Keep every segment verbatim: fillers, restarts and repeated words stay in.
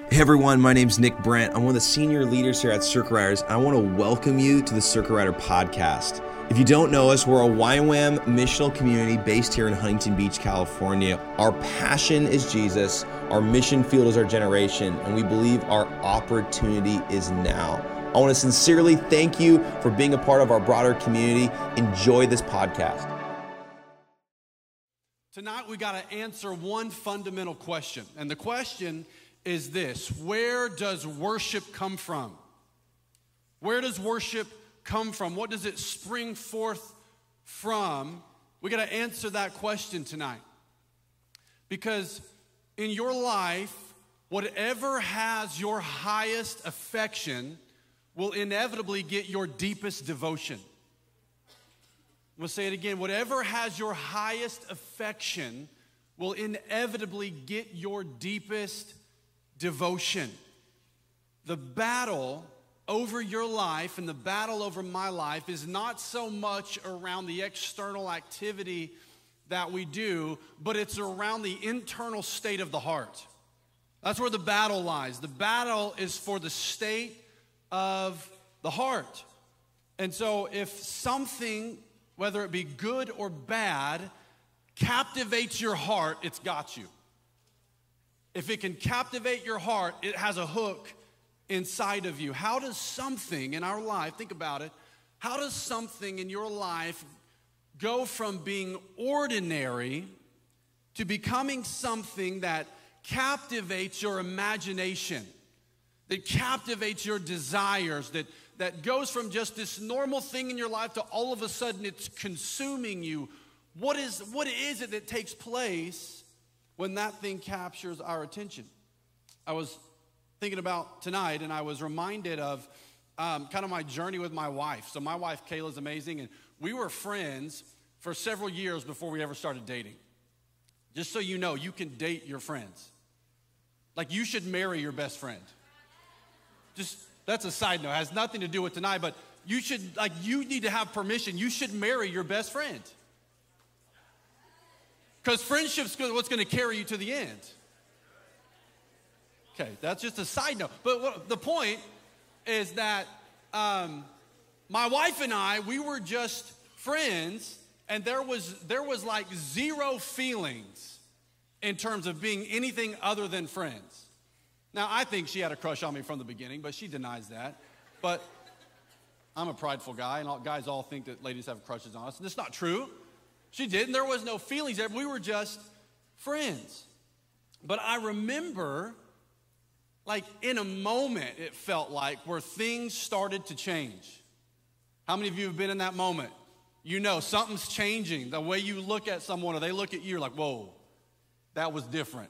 Hey everyone, my name's Nick Brent. I'm one of the senior leaders here at Circuit Riders. I want to welcome you to the Circuit Rider podcast. If you don't know us, we're a Y WAM missional community based here in Huntington Beach, California. Our passion is Jesus, our mission field is our generation, and we believe our opportunity is now. I want to sincerely thank you for being a part of our broader community. Enjoy this podcast. Tonight we got to answer one fundamental question, and the question is this: where does worship come from? Where does worship come from? What does it spring forth from? We got to answer that question tonight. Because in your life, whatever has your highest affection will inevitably get your deepest devotion. I'm going to say it again. Whatever has your highest affection will inevitably get your deepest devotion. The battle over your life and the battle over my life is not so much around the external activity that we do, but it's around the internal state of the heart. That's where the battle lies. The battle is for the state of the heart. And so if something, whether it be good or bad, captivates your heart, it's got you. If it can captivate your heart, it has a hook inside of you. How does something in our life, think about it, how does something in your life go from being ordinary to becoming something that captivates your imagination, that captivates your desires, that, that goes from just this normal thing in your life to all of a sudden it's consuming you? What is, what is it that takes place when that thing captures our attention? I was thinking about tonight, and I was reminded of um, kind of my journey with my wife. So my wife, Kayla's amazing, and we were friends for several years before we ever started dating. Just so you know, you can date your friends. Like, you should marry your best friend. Just, that's a side note. It has nothing to do with tonight, but you should, like, you need to have permission. You should marry your best friend. Because friendship's what's going to carry you to the end. Okay, that's just a side note. But what, the point is that um, my wife and I, we were just friends, and there was there was like zero feelings in terms of being anything other than friends. Now, I think she had a crush on me from the beginning, but she denies that. But I'm a prideful guy, and all, guys all think that ladies have crushes on us, and it's not true. She didn't. There was no feelings there. We were just friends. But I remember, like, in a moment, it felt like, where things started to change. How many of you have been in that moment? You know, something's changing. The way you look at someone or they look at you, you're like, whoa, that was different.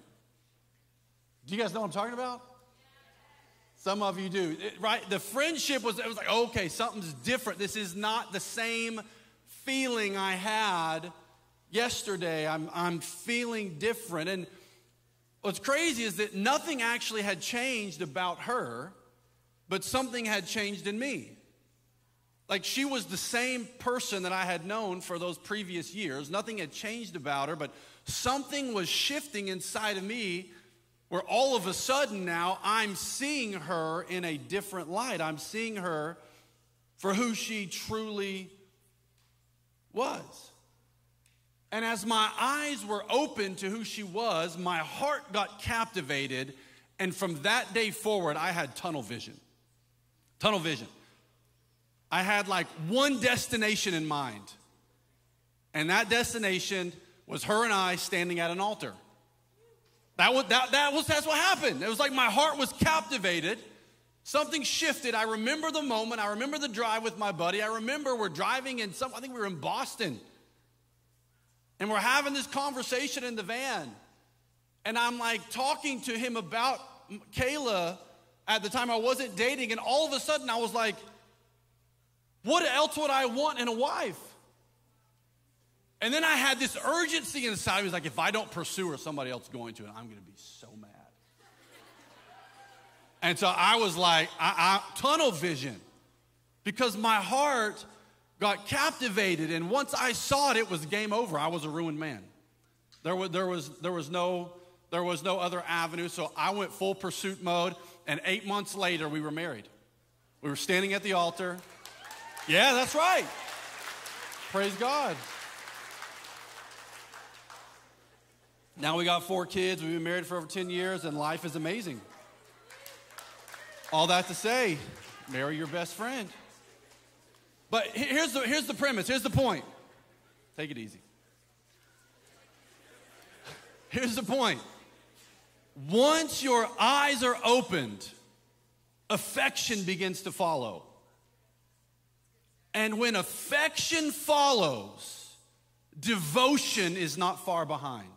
Do you guys know what I'm talking about? Some of you do, it, right? The friendship was, it was like, okay, something's different. This is not the same feeling I had yesterday. I'm, I'm feeling different. And what's crazy is that nothing actually had changed about her, but something had changed in me. Like, she was the same person that I had known for those previous years. Nothing had changed about her, but something was shifting inside of me where all of a sudden now I'm seeing her in a different light. I'm seeing her for who she truly was. And as my eyes were open to who she was, my heart got captivated, and from that day forward, I had tunnel vision. Tunnel vision. I had like one destination in mind, and that destination was her and I standing at an altar. That was, that, that was, that's what happened. It was like my heart was captivated. Something shifted. I remember the moment. I remember the drive with my buddy. I remember we're driving in some, I think we were in Boston. And we're having this conversation in the van. And I'm like talking to him about Kayla. At the time I wasn't dating. And all of a sudden I was like, what else would I want in a wife? And then I had this urgency inside. He was like, if I don't pursue her, somebody else is going to. And I'm going to be so mad. And so I was like, I, I, tunnel vision, because my heart got captivated. And once I saw it, it was game over. I was a ruined man. There was, there was, there was no There was no other avenue, so I went full pursuit mode, and eight months later, we were married. We were standing at the altar. Yeah, that's right. Praise God. Now we got four kids. We've been married for over ten years, and life is amazing. All that to say, marry your best friend. But here's the, here's the premise. Here's the point. Take it easy. Here's the point. Once your eyes are opened, affection begins to follow. And when affection follows, devotion is not far behind.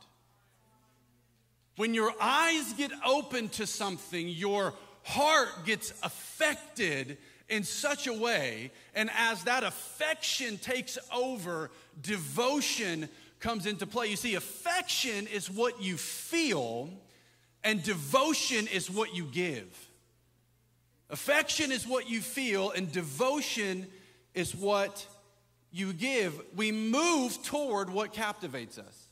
When your eyes get open to something, your heart gets affected in such a way, and as that affection takes over, devotion comes into play. You see, affection is what you feel, and devotion is what you give. Affection is what you feel, and devotion is what you give. We move toward what captivates us.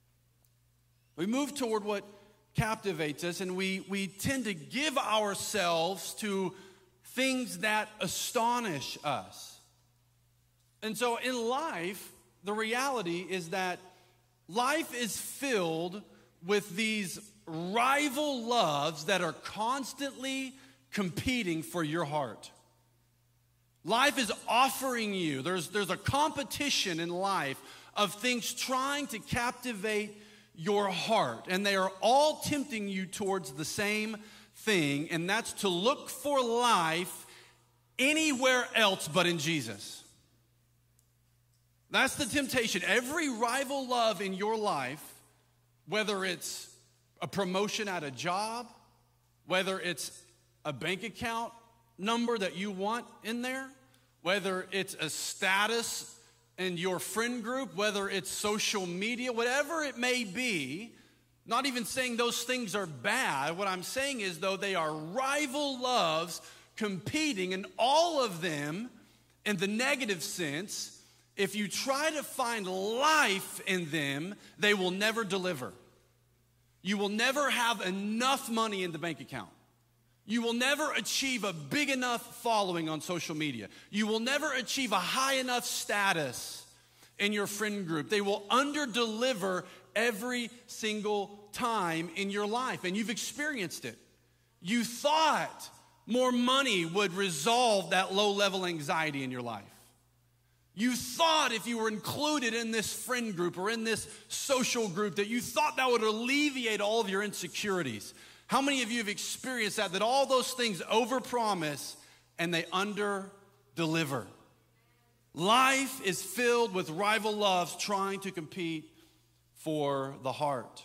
We move toward what captivates us, and we, we tend to give ourselves to things that astonish us. And so in life, the reality is that life is filled with these rival loves that are constantly competing for your heart. Life is offering you, there's, there's a competition in life of things trying to captivate your heart, and they are all tempting you towards the same thing, and that's to look for life anywhere else but in Jesus. That's the temptation. Every rival love in your life, whether it's a promotion at a job, whether it's a bank account number that you want in there, whether it's a status in your friend group, whether it's social media, whatever it may be, not even saying those things are bad. What I'm saying is, though, they are rival loves competing, and all of them, in the negative sense, if you try to find life in them, they will never deliver. You will never have enough money in the bank account. You will never achieve a big enough following on social media. You will never achieve a high enough status in your friend group. They will under-deliver every single time in your life, and you've experienced it. You thought more money would resolve that low-level anxiety in your life. You thought if you were included in this friend group or in this social group that you thought that would alleviate all of your insecurities. How many of you have experienced that, that all those things overpromise and they under-deliver? Life is filled with rival loves trying to compete for the heart.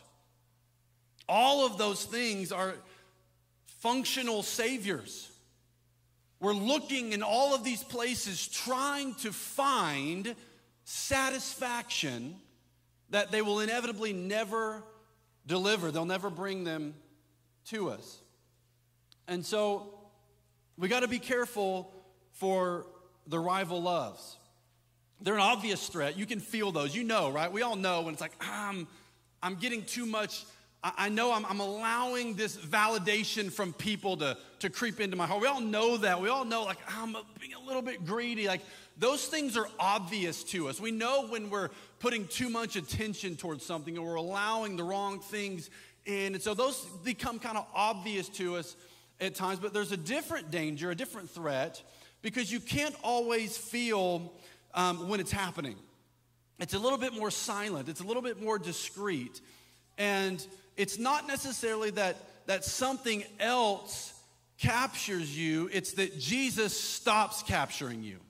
All of those things are functional saviors. We're looking in all of these places trying to find satisfaction that they will inevitably never deliver. They'll never bring them to us. And so we got to be careful for the rival loves. They're an obvious threat. You can feel those. You know, right? We all know when it's like, I'm, I'm getting too much. I, I know I'm, I'm allowing this validation from people to, to creep into my heart. We all know that. We all know, like, I'm being a little bit greedy. Like, those things are obvious to us. We know when we're putting too much attention towards something or we're allowing the wrong things in. And so those become kind of obvious to us at times. But there's a different danger, a different threat, because you can't always feel um, when it's happening. It's a little bit more silent. It's a little bit more discreet. And it's not necessarily that, that something else captures you. It's that Jesus stops capturing you.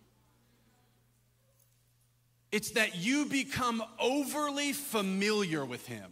It's that you become overly familiar with him.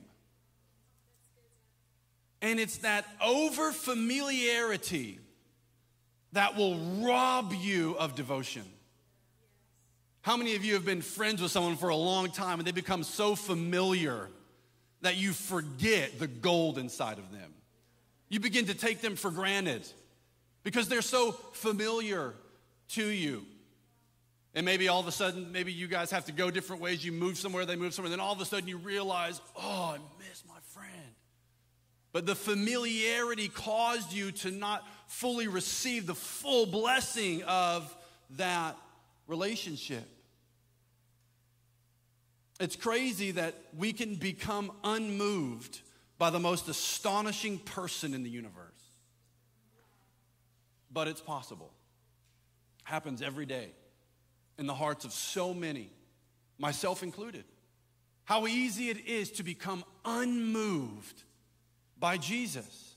And it's that over familiarity that will rob you of devotion. How many of you have been friends with someone for a long time and they become so familiar that you forget the gold inside of them? You begin to take them for granted because they're so familiar to you. And maybe all of a sudden, maybe you guys have to go different ways. You move somewhere, they move somewhere. Then all of a sudden you realize, oh, I miss my friend. but the familiarity caused you to not fully receive the full blessing of that relationship. It's crazy that we can become unmoved by the most astonishing person in the universe. But it's possible. Happens every day in the hearts of so many, myself included. How easy it is to become unmoved by Jesus.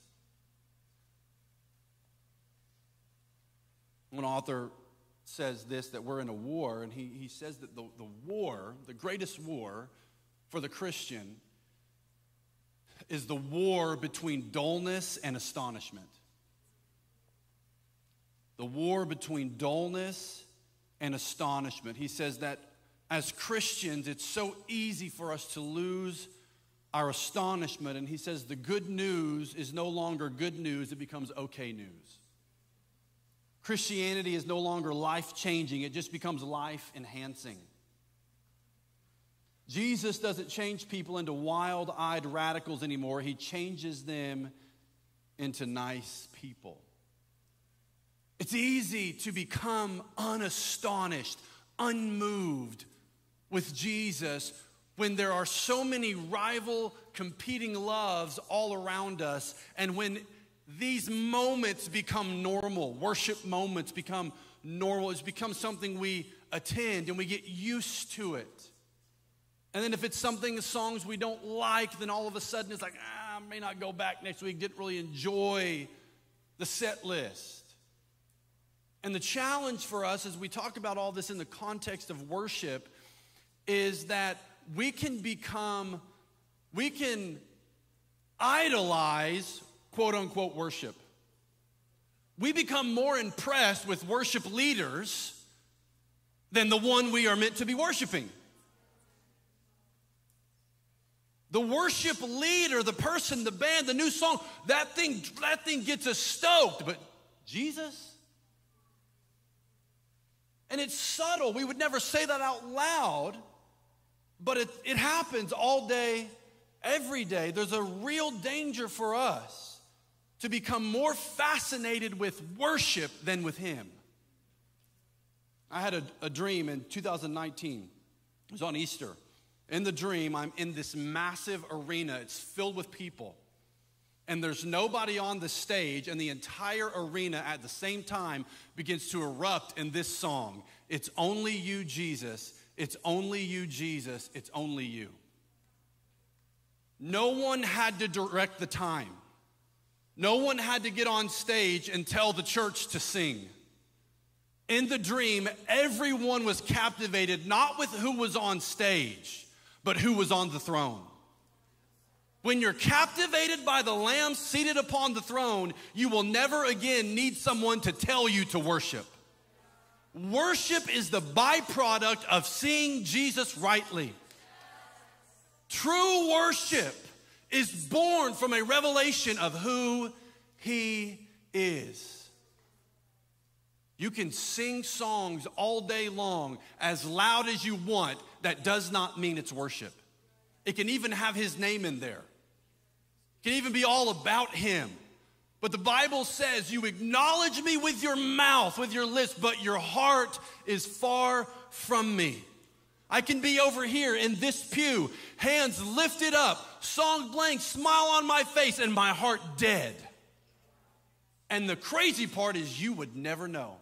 One author says this, that we're in a war, and he, he says that the, the war, the greatest war for the Christian is the war between dullness and astonishment. The war between dullness and astonishment. He says that as Christians, it's so easy for us to lose our astonishment. And he says the good news is no longer good news, it becomes okay news. Christianity is no longer life-changing, it just becomes life-enhancing. Jesus doesn't change people into wild-eyed radicals anymore. He changes them into nice people. It's easy to become unastonished, unmoved with Jesus when there are so many rival, competing loves all around us, and when these moments become normal, worship moments become normal, it's become something we attend and we get used to it. And then if it's something, songs we don't like, then all of a sudden it's like, ah, I may not go back next week, didn't really enjoy the set list. And the challenge for us as we talk about all this in the context of worship is that we can become, we can idolize quote unquote worship. We become more impressed with worship leaders than the one we are meant to be worshiping. The worship leader, the person, the band, the new song, that thing, that thing gets us stoked. But Jesus? And it's subtle. We would never say that out loud, but it, it happens all day, every day. There's a real danger for us to become more fascinated with worship than with Him. I had a, a dream in two thousand nineteen. It was on Easter. In the dream, I'm in this massive arena. It's filled with people. And there's nobody on the stage, and the entire arena at the same time begins to erupt in this song. It's only you, Jesus. It's only you, Jesus. It's only you. No one had to direct the time. No one had to get on stage and tell the church to sing. In the dream, everyone was captivated, not with who was on stage, but who was on the throne. When you're captivated by the Lamb seated upon the throne, you will never again need someone to tell you to worship. Worship is the byproduct of seeing Jesus rightly. True worship is born from a revelation of who He is. You can sing songs all day long as loud as you want. That does not mean it's worship. It can even have His name in there. It can even be all about Him. But the Bible says you acknowledge me with your mouth, with your lips, but your heart is far from me. I can be over here in this pew, hands lifted up, song blank, smile on my face, and my heart dead. And the crazy part is you would never know.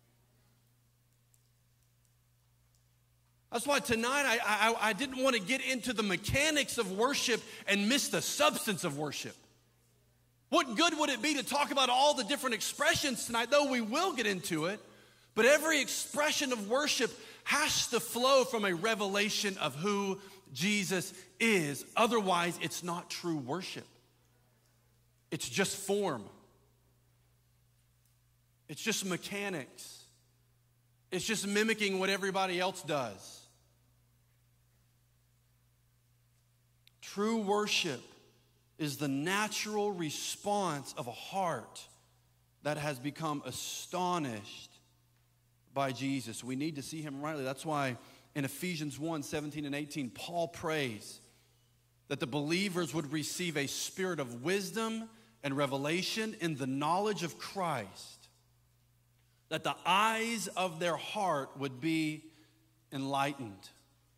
That's why tonight I, I, I didn't want to get into the mechanics of worship and miss the substance of worship. What good would it be to talk about all the different expressions tonight, though we will get into it, but every expression of worship has to flow from a revelation of who Jesus is. Otherwise, it's not true worship. It's just form. It's just mechanics. It's just mimicking what everybody else does. True worship is the natural response of a heart that has become astonished by Jesus. We need to see Him rightly. That's why in Ephesians one, seventeen and eighteen, Paul prays that the believers would receive a spirit of wisdom and revelation in the knowledge of Christ, that the eyes of their heart would be enlightened.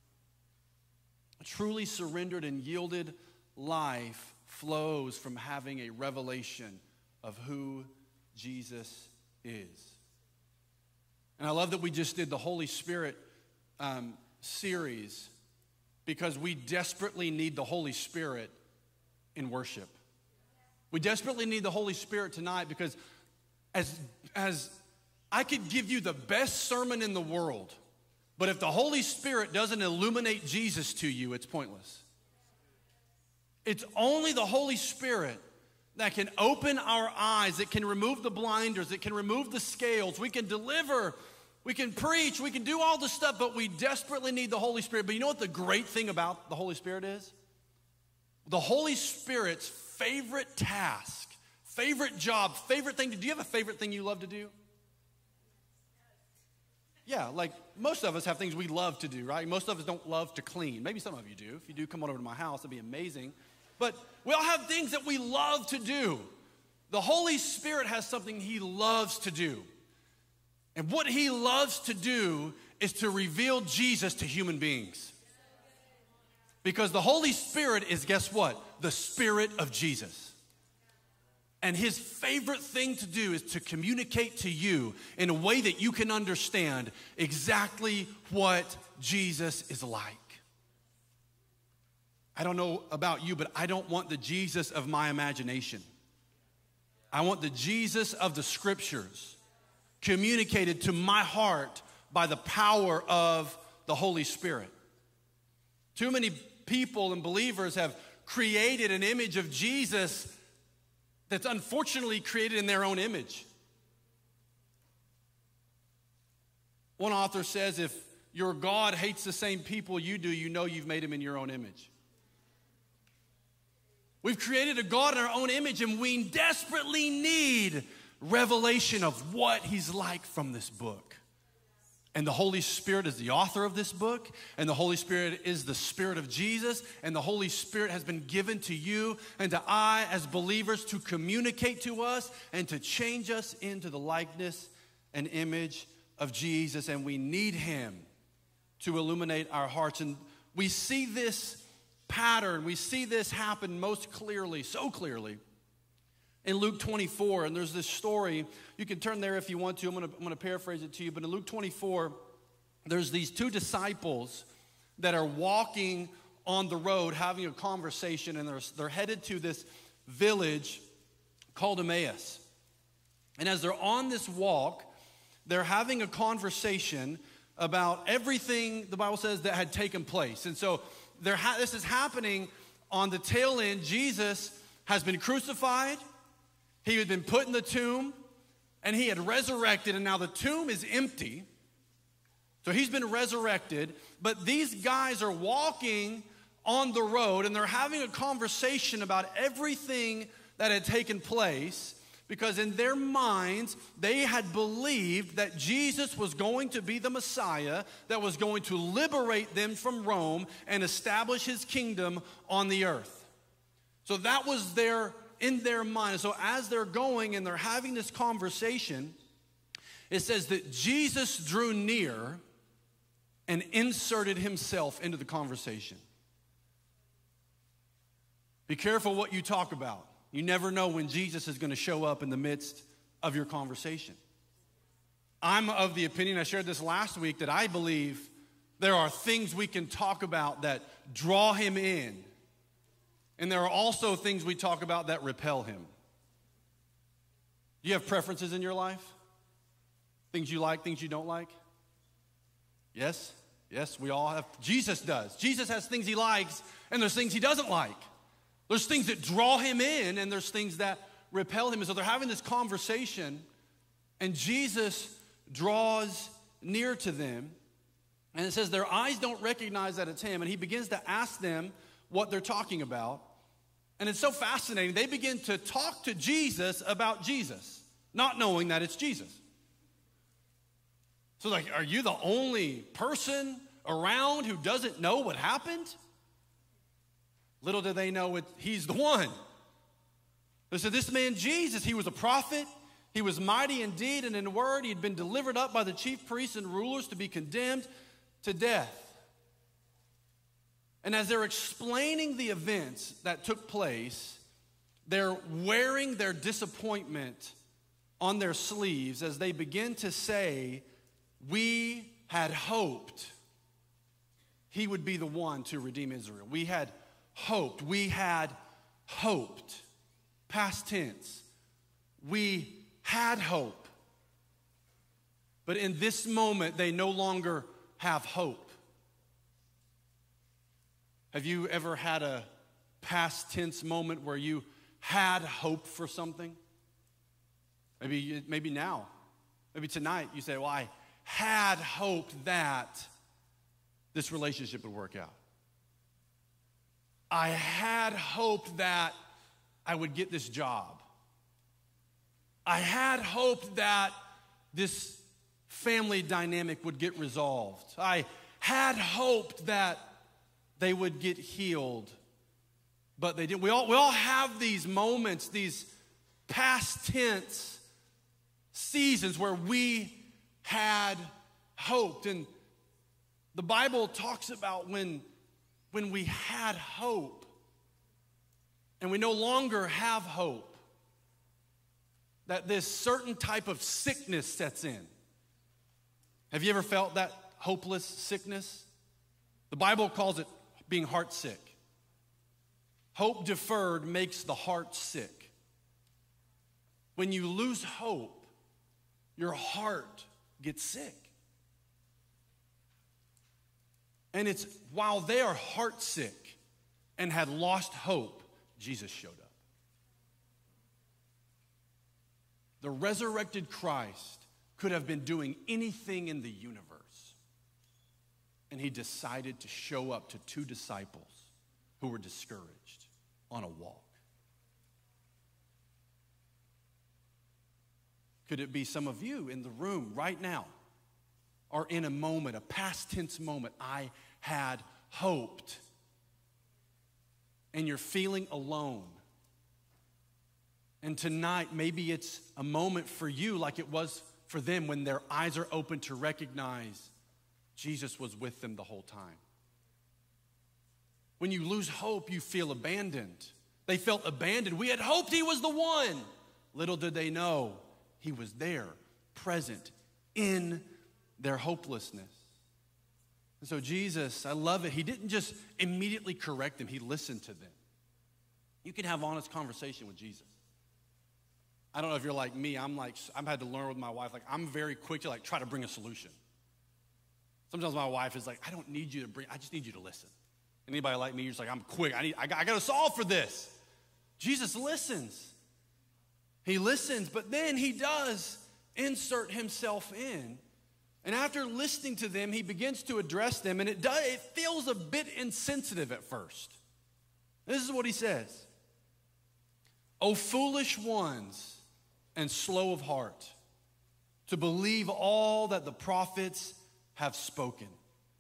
A truly surrendered and yielded life flows from having a revelation of who Jesus is. And I love that we just did the Holy Spirit um, series, because we desperately need the Holy Spirit in worship. We desperately need the Holy Spirit tonight, because as, as I could give you the best sermon in the world, but if the Holy Spirit doesn't illuminate Jesus to you, it's pointless. It's only the Holy Spirit that can open our eyes, that can remove the blinders, that can remove the scales. We can deliver, we can preach, we can do all this stuff, but we desperately need the Holy Spirit. But you know what the great thing about the Holy Spirit is? The Holy Spirit's favorite task, favorite job, favorite thing to do. Do you have a favorite thing you love to do? Yeah, like most of us have things we love to do, right? Most of us don't love to clean. Maybe some of you do. If you do, come on over to my house. It'd be amazing. But we all have things that we love to do. The Holy Spirit has something he loves to do. And what he loves to do is to reveal Jesus to human beings. Because the Holy Spirit is, guess what? The Spirit of Jesus. And his favorite thing to do is to communicate to you in a way that you can understand exactly what Jesus is like. I don't know about you, but I don't want the Jesus of my imagination. I want the Jesus of the Scriptures communicated to my heart by the power of the Holy Spirit. Too many people and believers have created an image of Jesus that's unfortunately created in their own image. One author says, if your God hates the same people you do, you know you've made him in your own image. We've created a God in our own image, and we desperately need revelation of what he's like from this book. And the Holy Spirit is the author of this book, and the Holy Spirit is the Spirit of Jesus, and the Holy Spirit has been given to you and to I as believers to communicate to us and to change us into the likeness and image of Jesus, and we need him to illuminate our hearts. And we see this pattern, we see this happen most clearly, so clearly, in Luke twenty-four. And there's this story. You can turn there if you want to. I'm going to, I'm going to paraphrase it to you. But in Luke twenty-four, there's these two disciples that are walking on the road having a conversation, and they're, they're headed to this village called Emmaus. And as they're on this walk, they're having a conversation about everything, the Bible says, that had taken place. And so they're ha- this is happening on the tail end. Jesus has been crucified. He had been put in the tomb, and he had resurrected, and now the tomb is empty. So he's been resurrected, but these guys are walking on the road, and they're having a conversation about everything that had taken place, because in their minds, they had believed that Jesus was going to be the Messiah that was going to liberate them from Rome and establish his kingdom on the earth. So that was their, in their mind. So as they're going and they're having this conversation, it says that Jesus drew near and inserted himself into the conversation. Be careful what you talk about. You never know when Jesus is going to show up in the midst of your conversation. I'm of the opinion, I shared this last week, that I believe there are things we can talk about that draw him in. And there are also things we talk about that repel him. Do you have preferences in your life? Things you like, things you don't like? Yes? Yes, we all have. Jesus does. Jesus has things he likes, and there's things he doesn't like. There's things that draw him in, and there's things that repel him. And so they're having this conversation, and Jesus draws near to them. And it says their eyes don't recognize that it's him. And he begins to ask them what they're talking about. And it's so fascinating. They begin to talk to Jesus about Jesus, not knowing that it's Jesus. So like, are you the only person around who doesn't know what happened? Little did they know it, he's the one. They said, this man Jesus, he was a prophet. He was mighty in deed and in word. He had been delivered up by the chief priests and rulers to be condemned to death. And as they're explaining the events that took place, they're wearing their disappointment on their sleeves as they begin to say, we had hoped he would be the one to redeem Israel. We had hoped. We had hoped. Past tense. We had hope. But in this moment, they no longer have hope. Have you ever had a past tense moment where you had hope for something? Maybe, maybe now, maybe tonight, you say, well, I had hoped that this relationship would work out. I had hoped that I would get this job. I had hoped that this family dynamic would get resolved. I had hoped that they would get healed, but they didn't. We all, we all have these moments, these past tense seasons where we had hoped. And the Bible talks about when, when we had hope and we no longer have hope, that this certain type of sickness sets in. Have you ever felt that hopeless sickness? The Bible calls it being heart sick. Hope deferred makes the heart sick. When you lose hope, your heart gets sick. And it's while they are heart sick and had lost hope, Jesus showed up. The resurrected Christ could have been doing anything in the universe. And he decided to show up to two disciples who were discouraged on a walk. Could it be some of you in the room right now are in a moment, a past tense moment, I had hoped, and you're feeling alone? And tonight, maybe it's a moment for you like it was for them when their eyes are open to recognize Jesus was with them the whole time. When you lose hope, you feel abandoned. They felt abandoned. We had hoped he was the one. Little did they know he was there, present in their hopelessness. And so Jesus, I love it. He didn't just immediately correct them. He listened to them. You can have honest conversation with Jesus. I don't know if you're like me. I'm like, I've had to learn with my wife. Like, I'm very quick to like try to bring a solution. Sometimes my wife is like, I don't need you to bring, I just need you to listen. Anybody like me, you're just like, I'm quick. I need, I got, I got to solve for this. Jesus listens. He listens, but then he does insert himself in. And after listening to them, he begins to address them, and it does, it feels a bit insensitive at first. This is what he says. O foolish ones and slow of heart, to believe all that the prophets have spoken.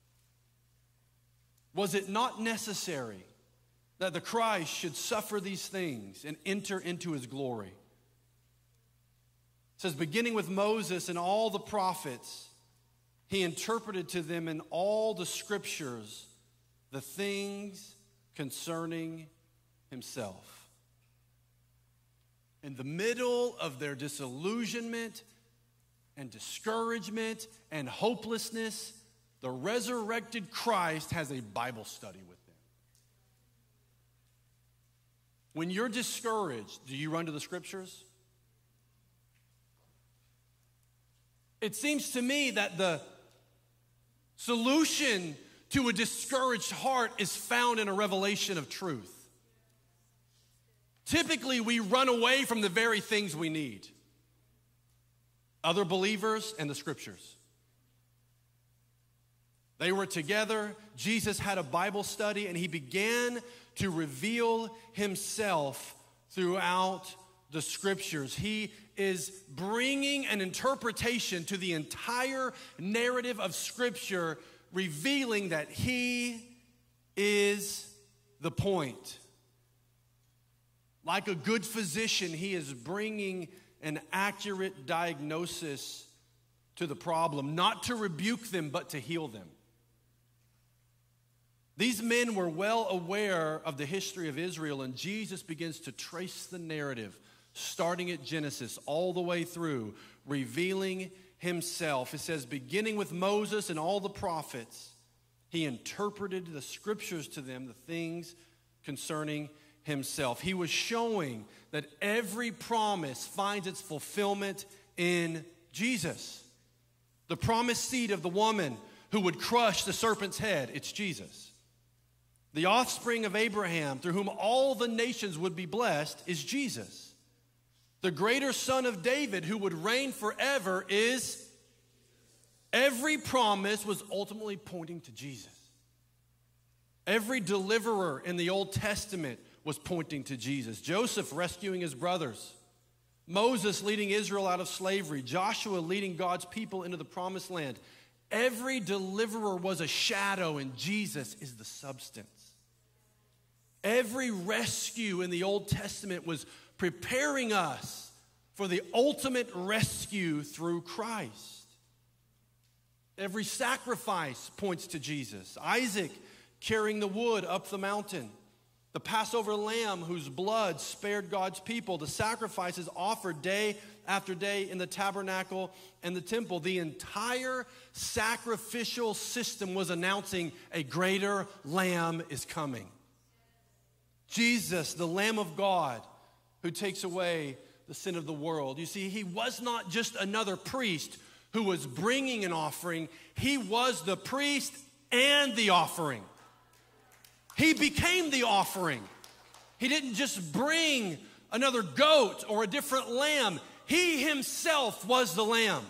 Was it not necessary that the Christ should suffer these things and enter into his glory? It says, beginning with Moses and all the prophets, he interpreted to them in all the scriptures the things concerning himself. In the middle of their disillusionment and discouragement and hopelessness, the resurrected Christ has a Bible study with them. When you're discouraged, do you run to the scriptures? It seems to me that the solution to a discouraged heart is found in a revelation of truth. Typically, we run away from the very things we need. Other believers and the scriptures. They were together. Jesus had a Bible study, and he began to reveal himself throughout the scriptures. He is bringing an interpretation to the entire narrative of scripture, revealing that he is the point. Like a good physician, he is bringing an accurate diagnosis to the problem, not to rebuke them, but to heal them. These men were well aware of the history of Israel, and Jesus begins to trace the narrative, starting at Genesis all the way through, revealing himself. It says, beginning with Moses and all the prophets, he interpreted the scriptures to them, the things concerning himself. He was showing that every promise finds its fulfillment in Jesus. The promised seed of the woman who would crush the serpent's head, it's Jesus. The offspring of Abraham, through whom all the nations would be blessed, is Jesus. The greater son of David, who would reign forever, is... Every promise was ultimately pointing to Jesus. Every deliverer in the Old Testament was pointing to Jesus. Joseph rescuing his brothers. Moses leading Israel out of slavery. Joshua leading God's people into the promised land. Every deliverer was a shadow, and Jesus is the substance. Every rescue in the Old Testament was preparing us for the ultimate rescue through Christ. Every sacrifice points to Jesus. Isaac carrying the wood up the mountain. The Passover lamb whose blood spared God's people. The sacrifices offered day after day in the tabernacle and the temple. The entire sacrificial system was announcing a greater lamb is coming. Jesus, the Lamb of God, who takes away the sin of the world. You see, he was not just another priest who was bringing an offering. He was the priest and the offering. He became the offering. He didn't just bring another goat or a different lamb. He himself was the lamb.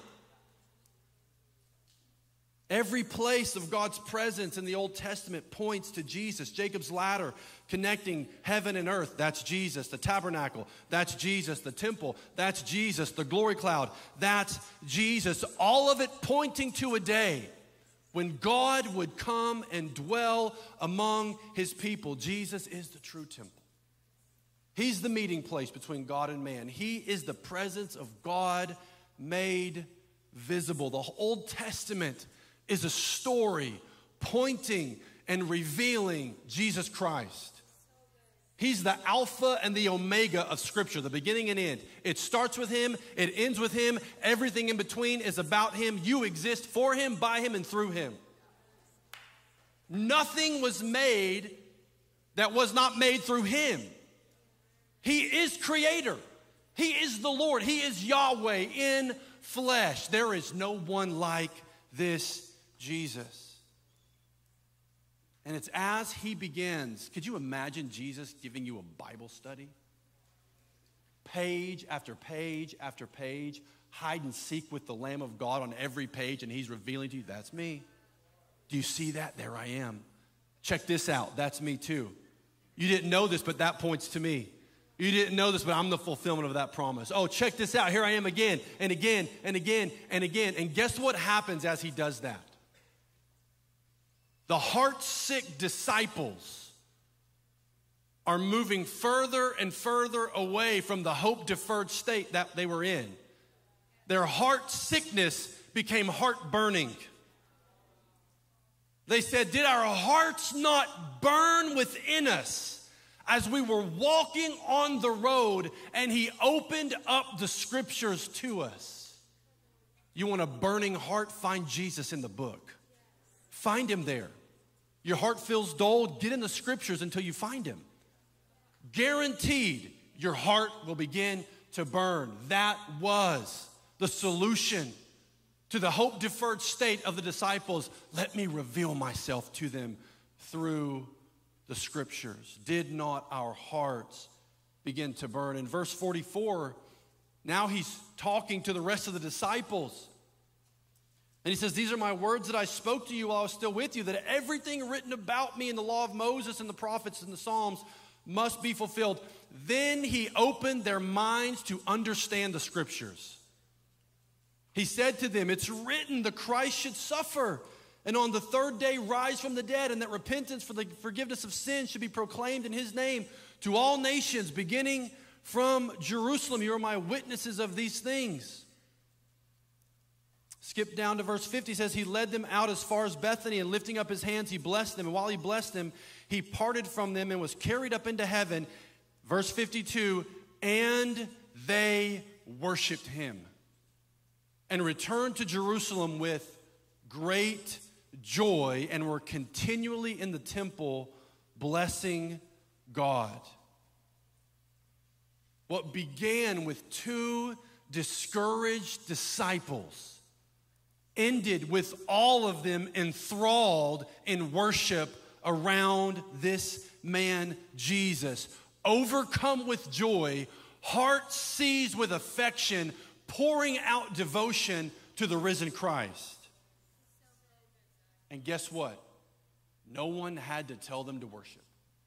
Every place of God's presence in the Old Testament points to Jesus. Jacob's ladder connecting heaven and earth, that's Jesus. The tabernacle, that's Jesus. The temple, that's Jesus. The glory cloud, that's Jesus. All of it pointing to a day when God would come and dwell among his people. Jesus is the true temple. He's the meeting place between God and man. He is the presence of God made visible. The Old Testament is a story pointing and revealing Jesus Christ. He's the Alpha and the Omega of Scripture, the beginning and end. It starts with him, it ends with him. Everything in between is about him. You exist for him, by him, and through him. Nothing was made that was not made through him. He is creator. He is the Lord. He is Yahweh in flesh. There is no one like this Jesus. And it's as he begins. Could you imagine Jesus giving you a Bible study? Page after page after page, hide and seek with the Lamb of God on every page, and he's revealing to you, that's me. Do you see that? There I am. Check this out. That's me too. You didn't know this, but that points to me. You didn't know this, but I'm the fulfillment of that promise. Oh, check this out. Here I am again and again and again and again. And guess what happens as he does that? The heart-sick disciples are moving further and further away from the hope-deferred state that they were in. Their heart sickness became heart-burning. They said, did our hearts not burn within us as we were walking on the road and he opened up the scriptures to us? You want a burning heart? Find Jesus in the book. Find him there. Your heart feels dull, get in the scriptures until you find him. Guaranteed, your heart will begin to burn. That was the solution to the hope-deferred state of the disciples. Let me reveal myself to them through the scriptures. Did not our hearts begin to burn? In verse forty-four, now he's talking to the rest of the disciples. And he says, these are my words that I spoke to you while I was still with you, that everything written about me in the law of Moses and the prophets and the Psalms must be fulfilled. Then he opened their minds to understand the scriptures. He said to them, it's written the Christ should suffer and on the third day rise from the dead, and that repentance for the forgiveness of sins should be proclaimed in his name to all nations, beginning from Jerusalem. You are my witnesses of these things. Skip down to verse fifty, says, he led them out as far as Bethany, and lifting up his hands, he blessed them. And while he blessed them, he parted from them and was carried up into heaven. Verse fifty-two, and they worshiped him and returned to Jerusalem with great joy and were continually in the temple blessing God. What began with two discouraged disciples ended with all of them enthralled in worship around this man, Jesus. Overcome with joy, heart seized with affection, pouring out devotion to the risen Christ. And guess what? No one had to tell them to worship.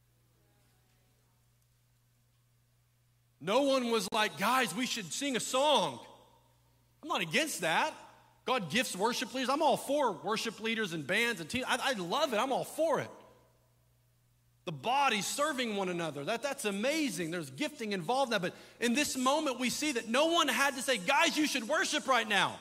No one was like, guys, we should sing a song. I'm not against that. God gifts worship leaders. I'm all for worship leaders and bands and teams. I, I love it. I'm all for it. The body serving one another. That, that's amazing. There's gifting involved in that. But in this moment, we see that no one had to say, guys, you should worship right now.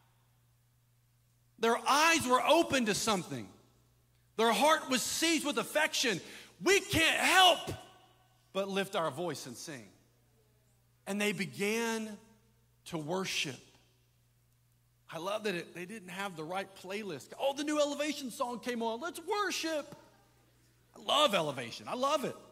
Their eyes were open to something. Their heart was seized with affection. We can't help but lift our voice and sing. And they began to worship. I love that it, they didn't have the right playlist. Oh, the new Elevation song came on. Let's worship. I love Elevation. I love it.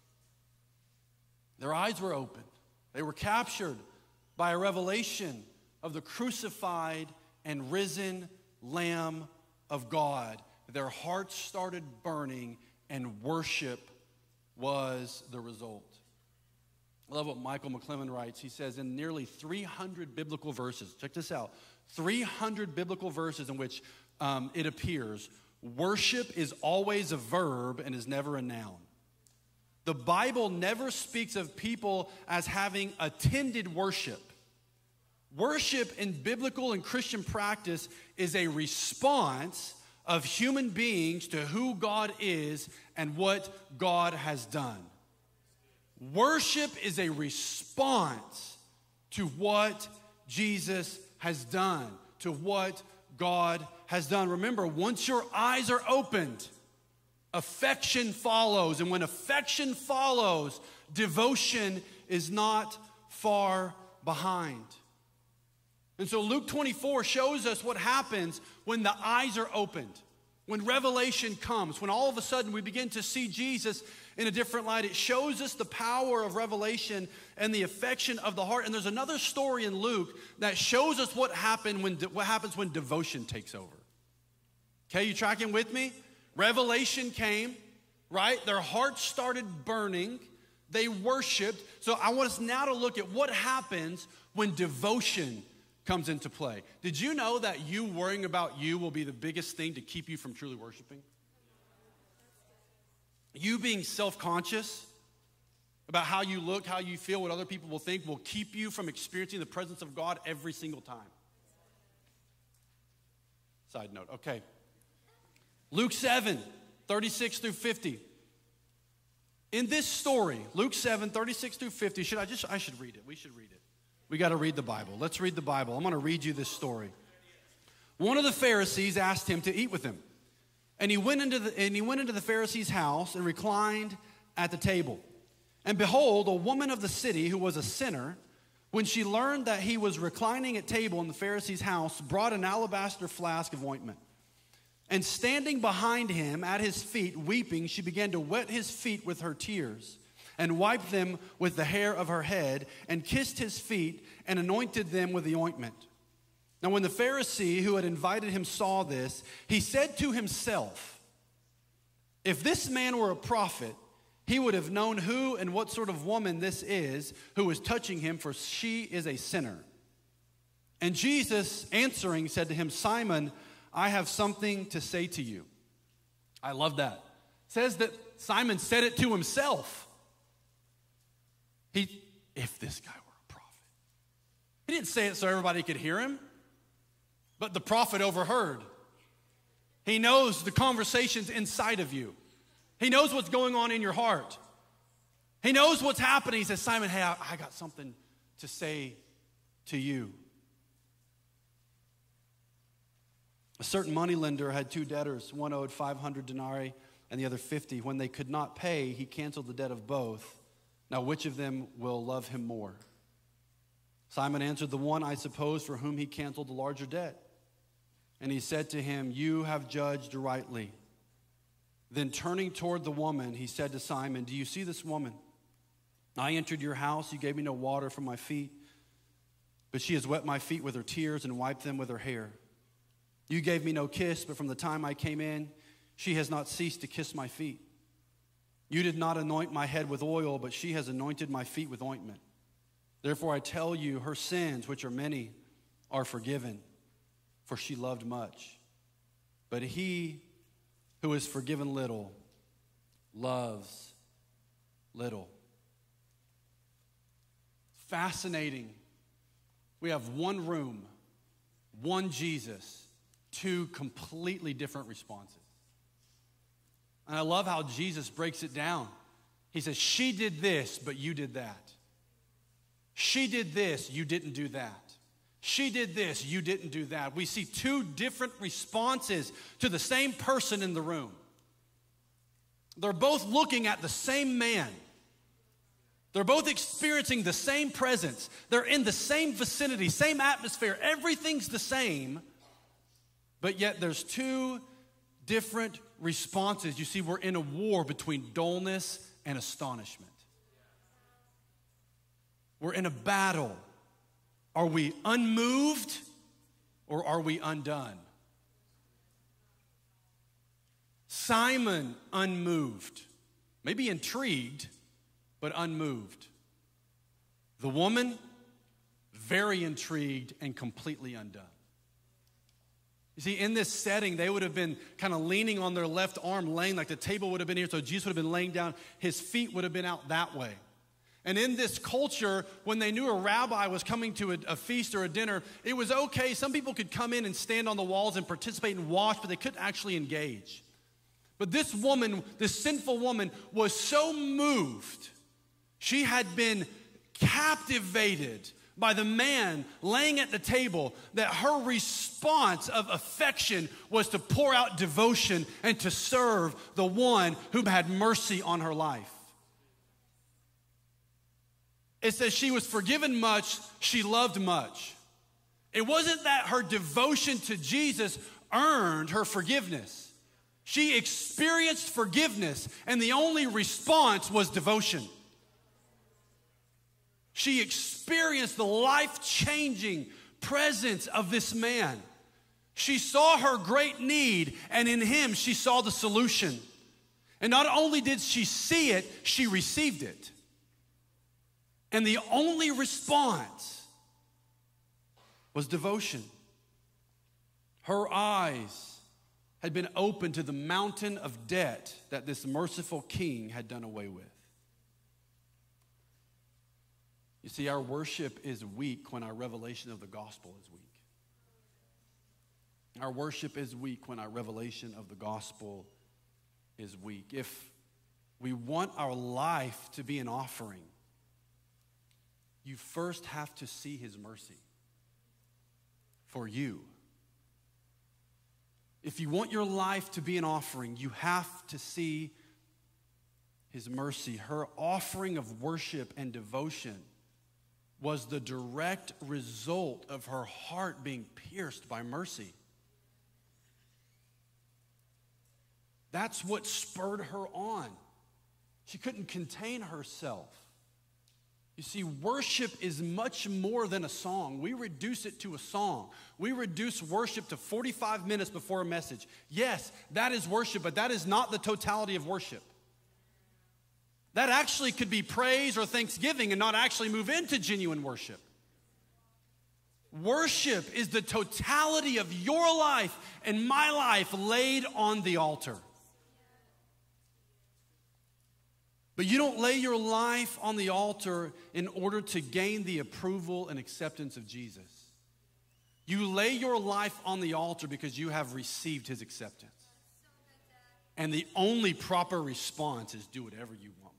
Their eyes were opened. They were captured by a revelation of the crucified and risen Lamb of God. Their hearts started burning, and worship was the result. I love what Michael McClellan writes. He says, in nearly three hundred biblical verses, check this out, three hundred biblical verses in which um, it appears, worship is always a verb and is never a noun. The Bible never speaks of people as having attended worship. Worship in biblical and Christian practice is a response of human beings to who God is and what God has done. Worship is a response to what Jesus has done, to what God has done. Remember, once your eyes are opened, affection follows. And when affection follows, devotion is not far behind. And so Luke twenty-four shows us what happens when the eyes are opened, when revelation comes, when all of a sudden we begin to see Jesus in a different light. It shows us the power of revelation and the affection of the heart. And there's another story in Luke that shows us what happened when what happens when devotion takes over. Okay, you tracking with me? Revelation came, right? Their hearts started burning. They worshiped. So I want us now to look at what happens when devotion comes into play. Did you know that you worrying about you will be the biggest thing to keep you from truly worshiping? You being self-conscious about how you look, how you feel, what other people will think will keep you from experiencing the presence of God every single time. Side note, okay. Luke seven, thirty-six through fifty. In this story, Luke seven, thirty-six through fifty, should I just, I should read it. We should read it. We got to read the Bible. Let's read the Bible. I'm going to read you this story. One of the Pharisees asked him to eat with him. And he went into the, and he went into the Pharisee's house and reclined at the table. And behold, a woman of the city who was a sinner, when she learned that he was reclining at table in the Pharisee's house, brought an alabaster flask of ointment. And standing behind him at his feet, weeping, she began to wet his feet with her tears, and wiped them with the hair of her head, and kissed his feet, and anointed them with the ointment. Now when the Pharisee who had invited him saw this, he said to himself, if this man were a prophet, he would have known who and what sort of woman this is who is touching him, for she is a sinner. And Jesus answering said to him, Simon, I have something to say to you. I love that. It says that Simon said it to himself. He, if this guy were a prophet. He didn't say it so everybody could hear him, but the prophet overheard. He knows the conversations inside of you. He knows what's going on in your heart. He knows what's happening. He says, Simon, hey, I, I got something to say to you. A certain moneylender had two debtors. One owed five hundred denarii and the other fifty. When they could not pay, he canceled the debt of both. Now, which of them will love him more? Simon answered, the one, I suppose, for whom he canceled the larger debt. And he said to him, you have judged rightly. Then turning toward the woman, he said to Simon, do you see this woman? I entered your house. You gave me no water for my feet, but she has wet my feet with her tears and wiped them with her hair. You gave me no kiss, but from the time I came in, she has not ceased to kiss my feet. You did not anoint my head with oil, but she has anointed my feet with ointment. Therefore I tell you, her sins, which are many, are forgiven, for she loved much. But he who is forgiven little loves little. Fascinating. We have one room, one Jesus, two completely different responses. And I love how Jesus breaks it down. He says, she did this, but you did that. She did this, you didn't do that. She did this, you didn't do that. We see two different responses to the same person in the room. They're both looking at the same man. They're both experiencing the same presence. They're in the same vicinity, same atmosphere. Everything's the same. But yet there's two different responses. You see, we're in a war between dullness and astonishment. We're in a battle. Are we unmoved or are we undone? Simon, unmoved. Maybe intrigued, but unmoved. The woman, very intrigued and completely undone. You see, in this setting, they would have been kind of leaning on their left arm, laying like the table would have been here, so Jesus would have been laying down. His feet would have been out that way. And in this culture, when they knew a rabbi was coming to a, a feast or a dinner, it was okay. Some people could come in and stand on the walls and participate and watch, but they couldn't actually engage. But this woman, this sinful woman, was so moved. She had been captivated by the man laying at the table that her response of affection was to pour out devotion and to serve the one who had mercy on her life. It says she was forgiven much, she loved much. It wasn't that her devotion to Jesus earned her forgiveness. She experienced forgiveness, and the only response was devotion. She experienced the life-changing presence of this man. She saw her great need, and in him she saw the solution. And not only did she see it, she received it. And the only response was devotion. Her eyes had been opened to the mountain of debt that this merciful king had done away with. You see, our worship is weak when our revelation of the gospel is weak. Our worship is weak when our revelation of the gospel is weak. If we want our life to be an offering, you first have to see his mercy for you. If you want your life to be an offering, you have to see his mercy. Her offering of worship and devotion was the direct result of her heart being pierced by mercy. That's what spurred her on. She couldn't contain herself. You see, worship is much more than a song. We reduce it to a song. We reduce worship to forty-five minutes before a message. Yes, that is worship, but that is not the totality of worship. That actually could be praise or thanksgiving and not actually move into genuine worship. Worship is the totality of your life and my life laid on the altar. But you don't lay your life on the altar in order to gain the approval and acceptance of Jesus. You lay your life on the altar because you have received his acceptance. And the only proper response is do whatever you want.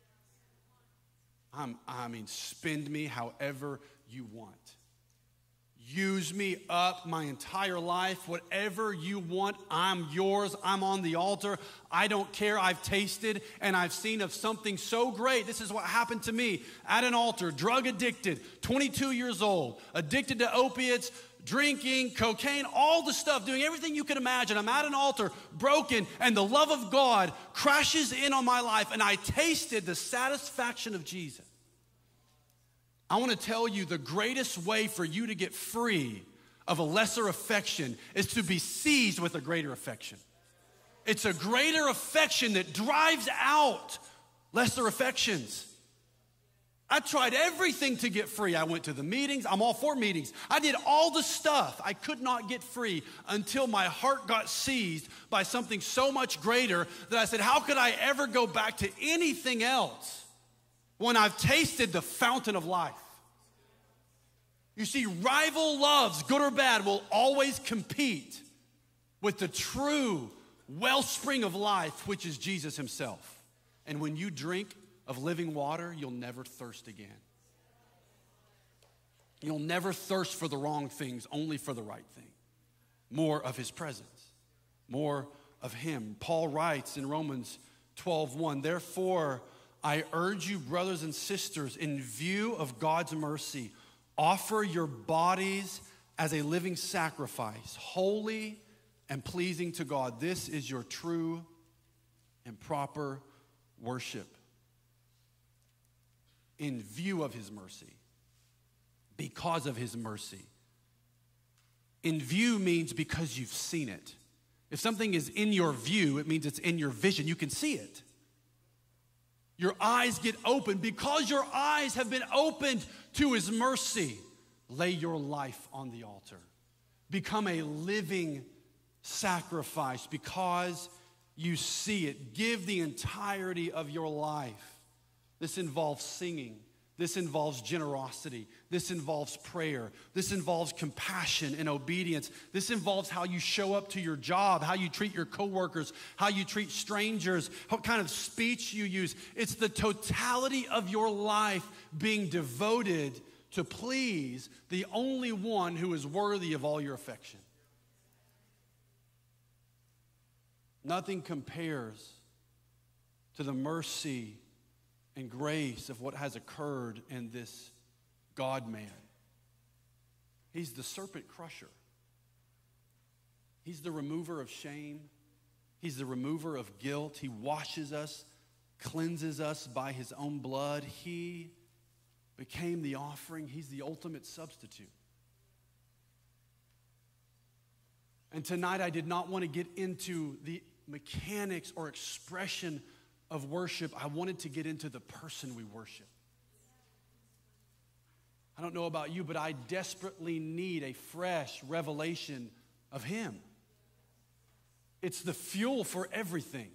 I'm, I mean, spend me however you want. Use me up my entire life. Whatever you want, I'm yours. I'm on the altar. I don't care. I've tasted and I've seen of something so great. This is what happened to me at an altar, drug addicted, twenty-two years old, addicted to opiates, drinking, cocaine, all the stuff, doing everything you can imagine. I'm at an altar, broken, and the love of God crashes in on my life, and I tasted the satisfaction of Jesus. I want to tell you the greatest way for you to get free of a lesser affection is to be seized with a greater affection. It's a greater affection that drives out lesser affections. I tried everything to get free. I went to the meetings. I'm all for meetings. I did all the stuff. I could not get free until my heart got seized by something so much greater that I said, how could I ever go back to anything else when I've tasted the fountain of life? You see, rival loves, good or bad, will always compete with the true wellspring of life, which is Jesus himself. And when you drink of living water, you'll never thirst again. You'll never thirst for the wrong things, only for the right thing. More of his presence, more of him. Paul writes in Romans twelve one, therefore, I urge you, brothers and sisters, in view of God's mercy, offer your bodies as a living sacrifice, holy and pleasing to God. This is your true and proper worship. In view of his mercy, because of his mercy. In view means because you've seen it. If something is in your view, it means it's in your vision. You can see it. Your eyes get open. Because your eyes have been opened to his mercy, lay your life on the altar. Become a living sacrifice because you see it. Give the entirety of your life. This involves singing. This involves generosity. This involves prayer. This involves compassion and obedience. This involves how you show up to your job, how you treat your coworkers, how you treat strangers, what kind of speech you use. It's the totality of your life being devoted to please the only one who is worthy of all your affection. Nothing compares to the mercy and grace of what has occurred in this God-man. He's the serpent crusher. He's the remover of shame. He's the remover of guilt. He washes us, cleanses us by his own blood. He became the offering. He's the ultimate substitute. And tonight I did not want to get into the mechanics or expression of worship. I wanted to get into the person we worship. I don't know about you, but I desperately need a fresh revelation of him. It's the fuel for everything.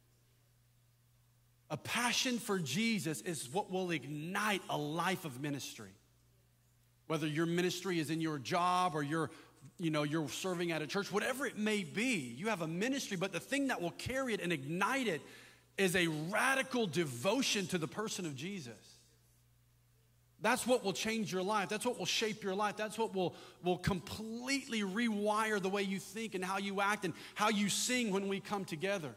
A passion for Jesus is what will ignite a life of ministry. Whether your ministry is in your job or you're, you know, you're serving at a church, whatever it may be, you have a ministry, but the thing that will carry it and ignite it is a radical devotion to the person of Jesus. That's what will change your life. That's what will shape your life. That's what will, will completely rewire the way you think and how you act and how you sing when we come together.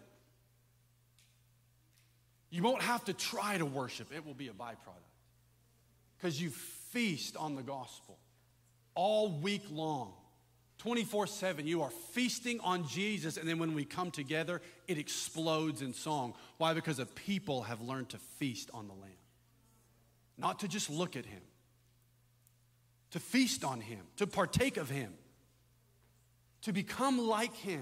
You won't have to try to worship. It will be a byproduct. Because you feast on the gospel all week long. twenty-four seven, you are feasting on Jesus, and then when we come together, it explodes in song. Why? Because a people have learned to feast on the Lamb. Not to just look at him, to feast on him, to partake of him, to become like him,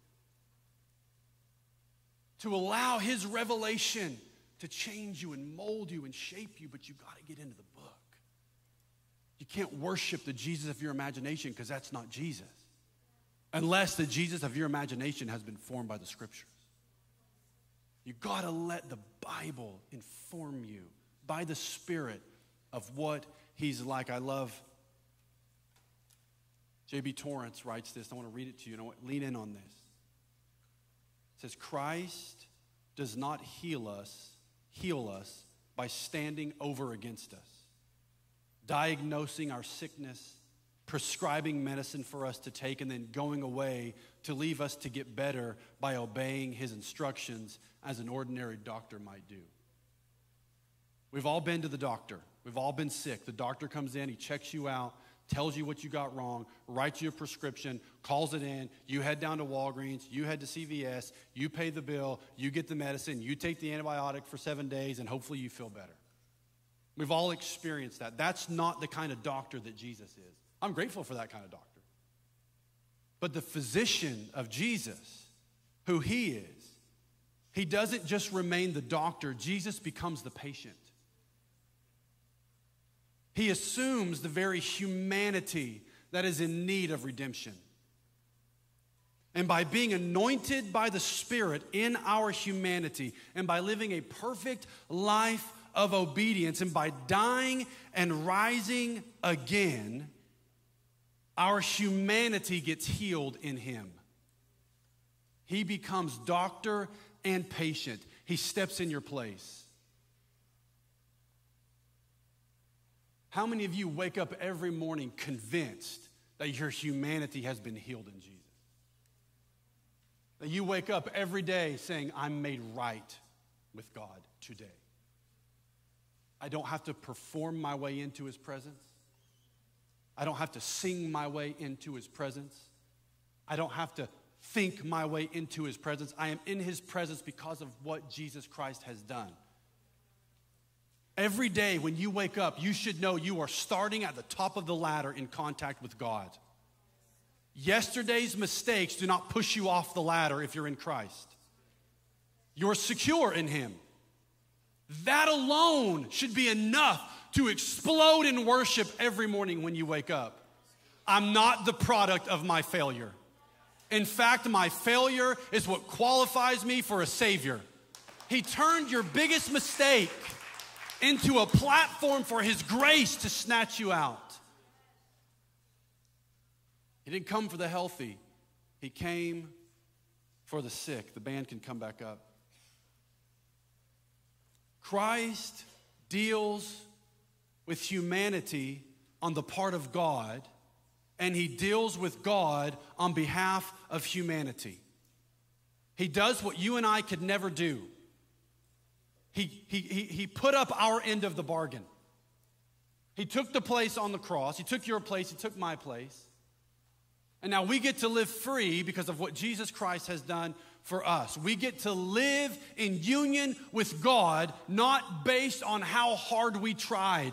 to allow his revelation to change you and mold you and shape you, but you've got to get into the book. You can't worship the Jesus of your imagination because that's not Jesus. Unless the Jesus of your imagination has been formed by the scriptures. You've got to let the Bible inform you by the Spirit of what he's like. I love J B Torrance writes this. I want to read it to you. And I want lean in on this. It says, Christ does not heal us, heal us by standing over against us, diagnosing our sickness, prescribing medicine for us to take, and then going away to leave us to get better by obeying his instructions as an ordinary doctor might do. We've all been to the doctor. We've all been sick. The doctor comes in, he checks you out, tells you what you got wrong, writes you a prescription, calls it in, you head down to Walgreens, you head to C V S, you pay the bill, you get the medicine, you take the antibiotic for seven days, and hopefully you feel better. We've all experienced that. That's not the kind of doctor that Jesus is. I'm grateful for that kind of doctor. But the physician of Jesus, who he is, he doesn't just remain the doctor. Jesus becomes the patient. He assumes the very humanity that is in need of redemption. And by being anointed by the Spirit in our humanity, and by living a perfect life of obedience, and by dying and rising again, our humanity gets healed in him. He becomes doctor and patient. He steps in your place. How many of you wake up every morning convinced that your humanity has been healed in Jesus? That you wake up every day saying, I'm made right with God today. I don't have to perform my way into his presence. I don't have to sing my way into his presence. I don't have to think my way into his presence. I am in his presence because of what Jesus Christ has done. Every day when you wake up, you should know you are starting at the top of the ladder in contact with God. Yesterday's mistakes do not push you off the ladder if you're in Christ. You're secure in him. That alone should be enough to explode in worship every morning when you wake up. I'm not the product of my failure. In fact, my failure is what qualifies me for a Savior. He turned your biggest mistake into a platform for his grace to snatch you out. He didn't come for the healthy. He came for the sick. The band can come back up. Christ deals with humanity on the part of God, and he deals with God on behalf of humanity. He does what you and I could never do. He, he, he, he put up our end of the bargain. He took the place on the cross. He took your place. He took my place. And now we get to live free because of what Jesus Christ has done for us. We get to live in union with God, not based on how hard we tried.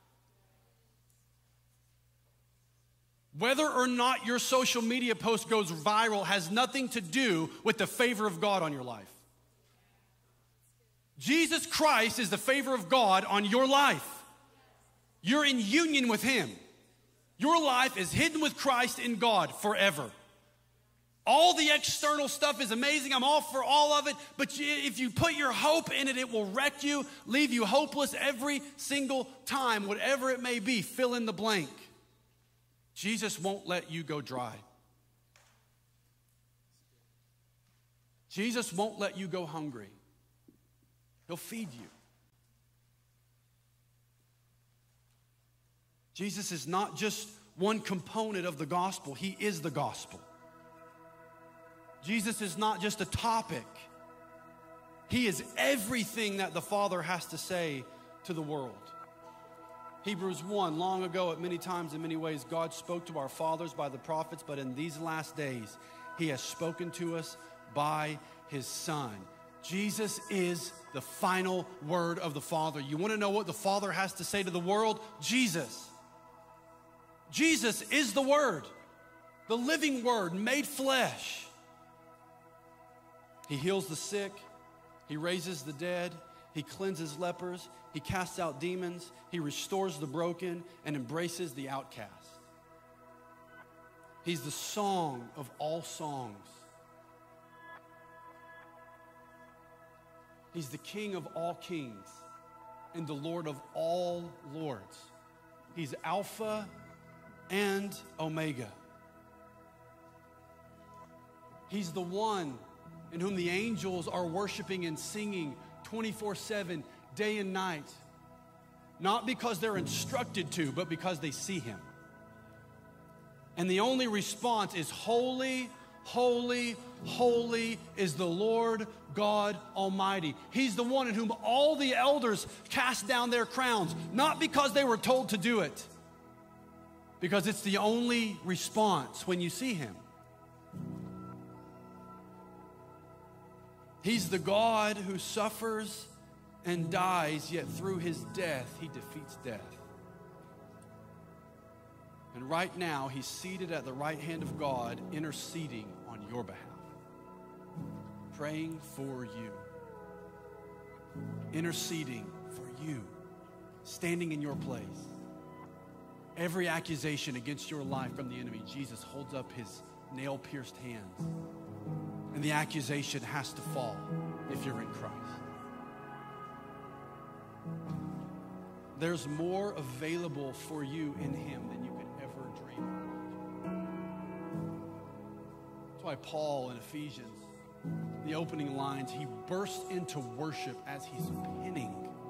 Whether or not your social media post goes viral has nothing to do with the favor of God on your life. Jesus Christ is the favor of God on your life. You're in union with him. Your life is hidden with Christ in God forever. All the external stuff is amazing. I'm all for all of it. But if you put your hope in it, it will wreck you, leave you hopeless every single time, whatever it may be. Fill in the blank. Jesus won't let you go dry. Jesus won't let you go hungry. He'll feed you. Jesus is not just one component of the gospel. He is the gospel. Jesus is not just a topic. He is everything that the Father has to say to the world. Hebrews one, long ago, at many times, in many ways, God spoke to our fathers by the prophets, but in these last days, he has spoken to us by his Son. Jesus is the final word of the Father. You want to know what the Father has to say to the world? Jesus. Jesus is the Word, the living Word made flesh. He heals the sick. He raises the dead. He cleanses lepers. He casts out demons. He restores the broken and embraces the outcast. He's the song of all songs. He's the King of all kings and the Lord of all lords. He's Alpha and Omega. He's the one in whom the angels are worshiping and singing twenty-four seven, day and night. Not because they're instructed to, but because they see him. And the only response is holy, holy, holy is the Lord God Almighty. He's the one in whom all the elders cast down their crowns, not because they were told to do it, because it's the only response when you see him. He's the God who suffers and dies, yet through his death, he defeats death. And right now, he's seated at the right hand of God, interceding on your behalf, praying for you, interceding for you, standing in your place. Every accusation against your life from the enemy, Jesus holds up his nail-pierced hands, and the accusation has to fall if you're in Christ. There's more available for you in him than you could ever dream of. That's why Paul in Ephesians, the opening lines, he bursts into worship as he's penning.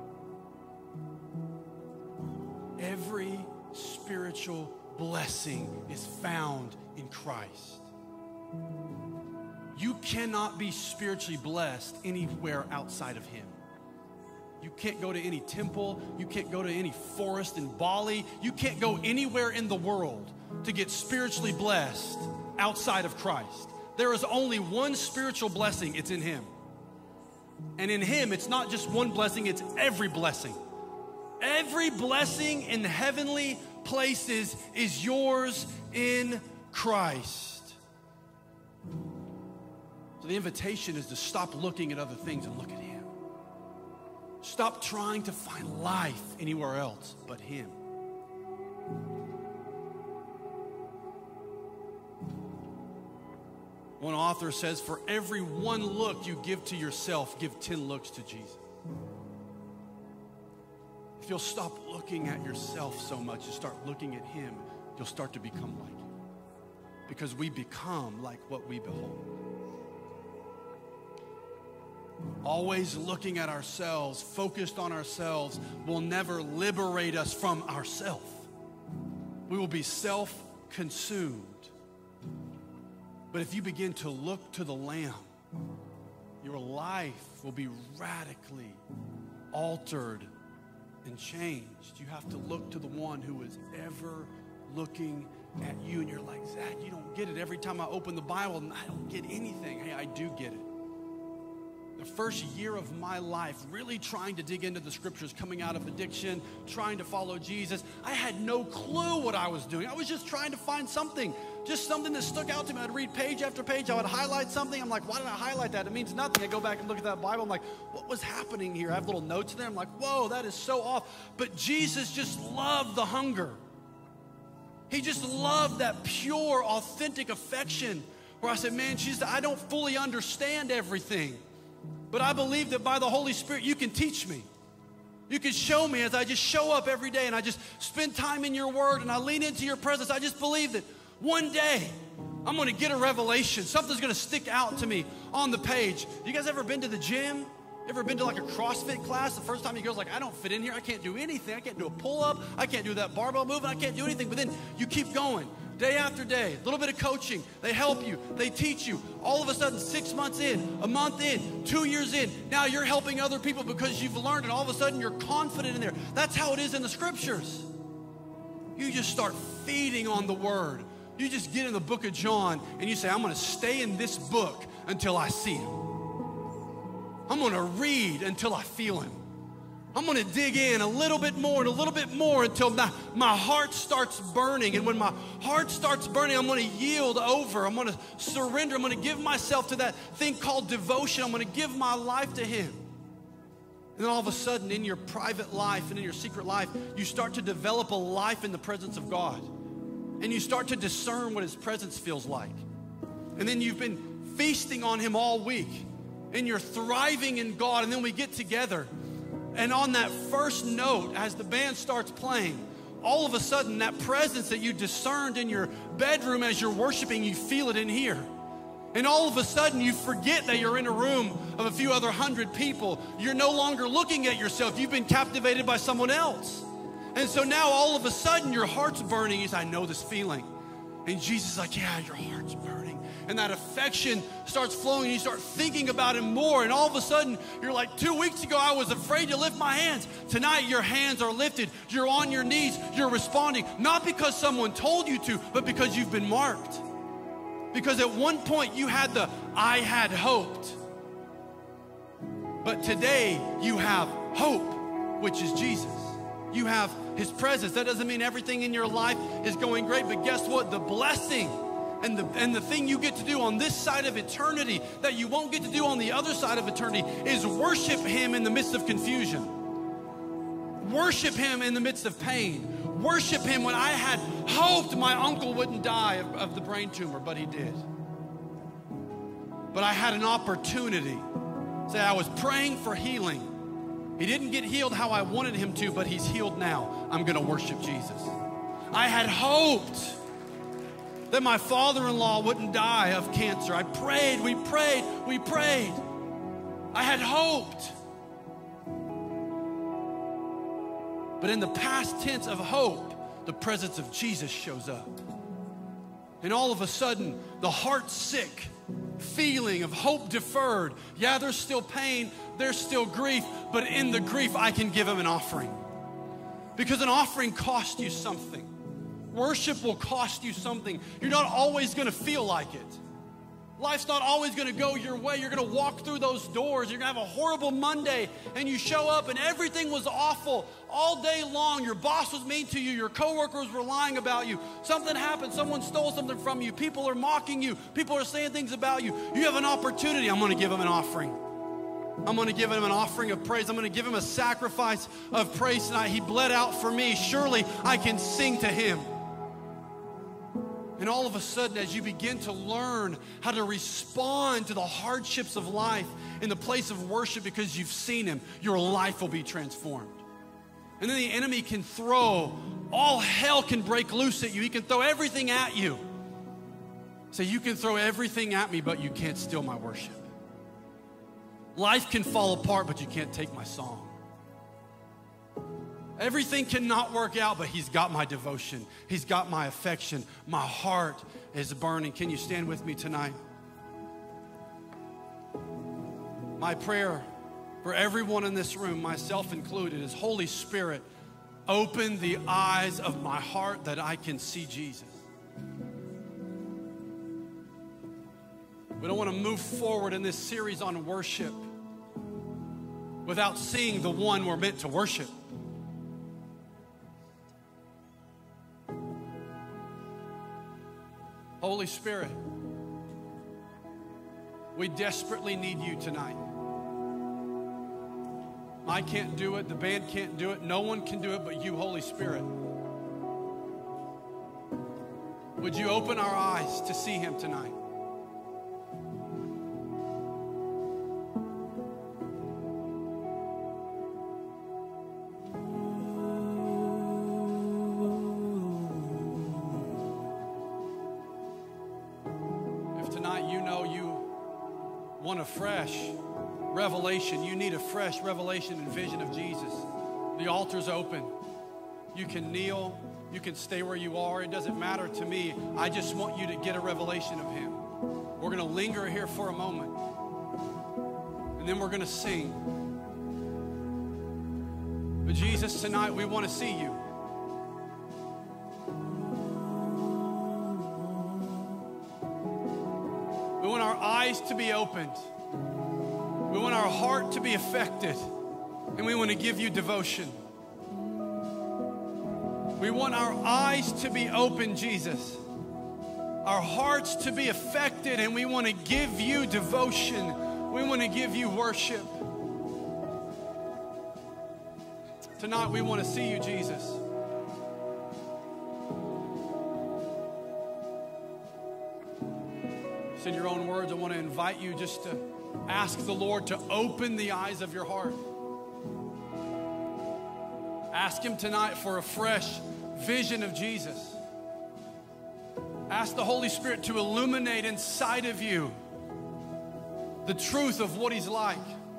Every spiritual blessing is found in Christ. You cannot be spiritually blessed anywhere outside of him. You can't go to any temple. You can't go to any forest in Bali. You can't go anywhere in the world to get spiritually blessed outside of Christ. There is only one spiritual blessing. It's in him. And in him, it's not just one blessing, it's every blessing. Every blessing in heavenly places is yours in Christ. So the invitation is to stop looking at other things and look at him. Stop trying to find life anywhere else but him. One author says, for every one look you give to yourself, give ten looks to Jesus. If you'll stop looking at yourself so much and start looking at him, you'll start to become like him. Because we become like what we behold. Always looking at ourselves, focused on ourselves, will never liberate us from ourselves. We will be self-consumed. But if you begin to look to the Lamb, your life will be radically altered and changed. You have to look to the one who is ever looking at you. And you're like, Zach, you don't get it. Every time I open the Bible, I don't get anything. Hey, I do get it. The first year of my life, really trying to dig into the scriptures, coming out of addiction, trying to follow Jesus, I had no clue what I was doing. I was just trying to find something, just something that stuck out to me. I'd read page after page. I would highlight something. I'm like, why did I highlight that? It means nothing. I go back and look at that Bible. I'm like, what was happening here? I have little notes in there. I'm like, whoa, that is so off. But Jesus just loved the hunger. He just loved that pure, authentic affection where I said, man, Jesus, I don't fully understand everything. But I believe that by the Holy Spirit, you can teach me. You can show me as I just show up every day and I just spend time in your word and I lean into your presence. I just believe that one day I'm going to get a revelation. Something's going to stick out to me on the page. You guys ever been to the gym? Ever been to like a CrossFit class? The first time you go, like, I don't fit in here. I can't do anything. I can't do a pull-up. I can't do that barbell move. I can't do anything. But then you keep going. Day after day, a little bit of coaching. They help you. They teach you. All of a sudden, six months in, a month in, two years in, now you're helping other people because you've learned, and all of a sudden you're confident in there. That's how it is in the scriptures. You just start feeding on the word. You just get in the book of John, and you say, I'm going to stay in this book until I see him. I'm going to read until I feel him. I'm going to dig in a little bit more and a little bit more until my, my heart starts burning. And when my heart starts burning, I'm going to yield over. I'm going to surrender. I'm going to give myself to that thing called devotion. I'm going to give my life to him. And then all of a sudden, in your private life and in your secret life, you start to develop a life in the presence of God. And you start to discern what his presence feels like. And then you've been feasting on him all week. And you're thriving in God. And then we get together. And on that first note, as the band starts playing, all of a sudden that presence that you discerned in your bedroom as you're worshiping, you feel it in here. And all of a sudden, you forget that you're in a room of a few other hundred people. You're no longer looking at yourself. You've been captivated by someone else. And so now all of a sudden, your heart's burning. You say, I know this feeling. And Jesus is like, yeah, your heart's burning. And that affection starts flowing, and you start thinking about him more. And all of a sudden, you're like, two weeks ago, I was afraid to lift my hands. Tonight, your hands are lifted. You're on your knees. You're responding. Not because someone told you to, but because you've been marked. Because at one point you had the, I had hoped. But today you have hope, which is Jesus. You have his presence. That doesn't mean everything in your life is going great, but guess what? The blessing and the, and the thing you get to do on this side of eternity that you won't get to do on the other side of eternity is worship him in the midst of confusion. Worship him in the midst of pain. Worship him when I had hoped my uncle wouldn't die of, of the brain tumor, but he did. But I had an opportunity. Say, I was praying for healing. He didn't get healed how I wanted him to, but he's healed now. I'm going to worship Jesus. I had hoped that my father-in-law wouldn't die of cancer. I prayed, we prayed, we prayed. I had hoped. But in the past tense of hope, the presence of Jesus shows up. And all of a sudden, the heart sick feeling of hope deferred. Yeah, there's still pain, there's still grief, but in the grief, I can give him an offering. Because an offering costs you something. Worship will cost you something. You're not always gonna feel like it. Life's not always gonna go your way. You're gonna walk through those doors. You're gonna have a horrible Monday, and you show up and everything was awful all day long. Your boss was mean to you. Your coworkers were lying about you. Something happened. Someone stole something from you. People are mocking you. People are saying things about you. You have an opportunity. I'm gonna give him an offering. I'm gonna give him an offering of praise. I'm gonna give him a sacrifice of praise tonight. He bled out for me. Surely I can sing to him. And all of a sudden, as you begin to learn how to respond to the hardships of life in the place of worship because you've seen him, your life will be transformed. And then the enemy can throw, all hell can break loose at you. He can throw everything at you. Say, you can throw everything at me, but you can't steal my worship. Life can fall apart, but you can't take my song. Everything cannot work out, but he's got my devotion. He's got my affection. My heart is burning. Can you stand with me tonight? My prayer for everyone in this room, myself included, is Holy Spirit, open the eyes of my heart that I can see Jesus. We don't want to move forward in this series on worship without seeing the one we're meant to worship. Holy Spirit, we desperately need you tonight. I can't do it. The band can't do it. No one can do it but you, Holy Spirit. Would you open our eyes to see him tonight? Want a fresh revelation. You need a fresh revelation and vision of Jesus. The altar's open. You can kneel. You can stay where you are. It doesn't matter to me. I just want you to get a revelation of him. We're going to linger here for a moment. And then we're going to sing. But Jesus, tonight we want to see you. We want our eyes to be opened. We want our heart to be affected. And we want to give you devotion. We want our eyes to be open, Jesus. Our hearts to be affected, and we want to give you devotion. We want to give you worship. Tonight we want to see you, Jesus. In your own words, I want to invite you just to ask the Lord to open the eyes of your heart. Ask him tonight for a fresh vision of Jesus. Ask the Holy Spirit to illuminate inside of you the truth of what he's like.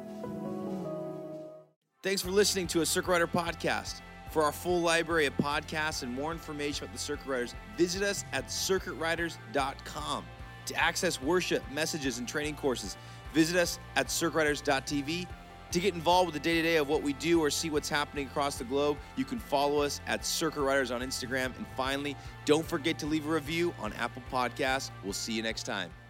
Thanks for listening to a Circuit Rider podcast. For our full library of podcasts and more information about the Circuit Riders, visit us at circuit riders dot com. To access worship, messages, and training courses, visit us at circuit riders dot t v. To get involved with the day-to-day of what we do or see what's happening across the globe, you can follow us at Circuit Riders on Instagram. And finally, don't forget to leave a review on Apple Podcasts. We'll see you next time.